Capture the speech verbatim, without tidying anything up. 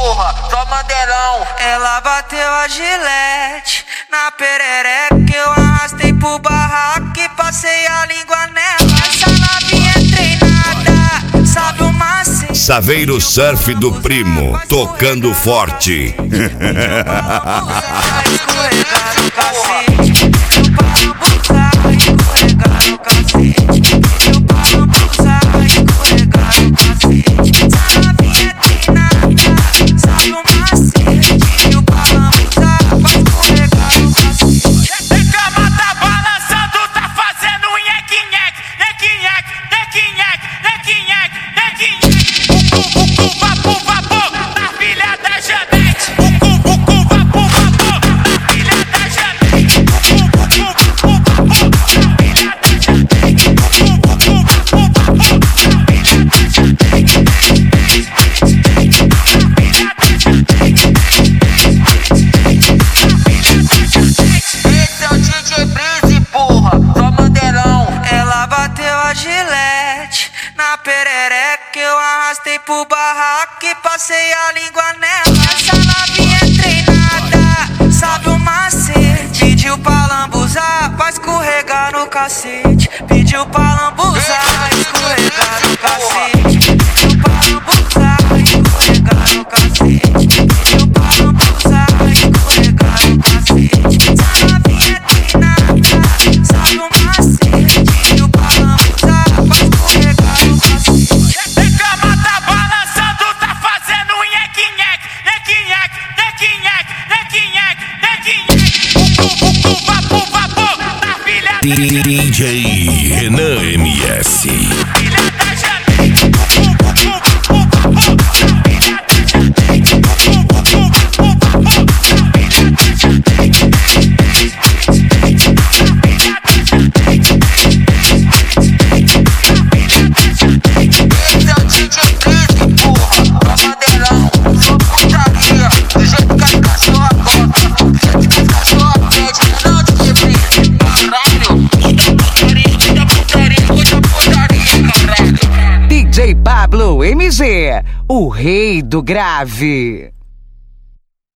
porra, só mandelão. Ela bateu a gilete na perereca, eu arrastei pro barraco e passei a língua nela. Essa novinha é treinada, sabe o macete. Saveiro Surf do Primo, tocando forte. Vai escorregar no cacete, eu paro abusar, vai escorregar no cacete. Eu paro abusar, vai escorregar no cacete. Essa novinha é treinada, sabe o macete. Eu paro abusar, vai escorregar no cacete. Reclama tá balançando, tá fazendo um nheque-nheque, nheque-nheque, nheque-nheque, nheque-nheque, nheque-nheque. O cu, vapor, vapor, da filha da Janete. O cu, o cu, vapor, vapor, da filha da Janete. O cu, o cu, vapor, da filha da Janete. O cu, o cu, vapor, vapor, da filha da Janete. Esse é o D J Breeze, porra, só mandelão. Ela bateu a gilete na perereca, eu arrastei pro barraco e passei a língua nela. Essa novinha é treinada, sabe o macete. Pediu pra lambuzar, vai escorregar no cacete. Pediu pra lambuzar, vai escorregar no cacete. Pediu pra lambuzar, vai escorregar no cacete. Pediu pra lambuzar, vai escorregar no cacete. Essa novinha é treinada, sabe o macete. Pediu pra lambuzar, vai escorregar no cacete. Reclama tá balançando, tá fazendo um nheque-nheque, nheque-nheque, nheque-nheque, nheque-nheque, nheque-nheque. O cu, o cu, vapor, vapor, da filha da D J Renan M S. filha da Janete. O cu, o cu, vapor, vapor, da filha da Janete. O cu, o cu, vapor, vapor, da filha da Janete. Esse é o D J Breeze, porra, só mandelão. Só putaria, do jeito que as cachorra gosta, do jeito que as cachorra pede. Não, D J Breeze, caralho. Muita putaria, muita putaria, muita putaria, caralho. D J Pablo M G, o rei do grave.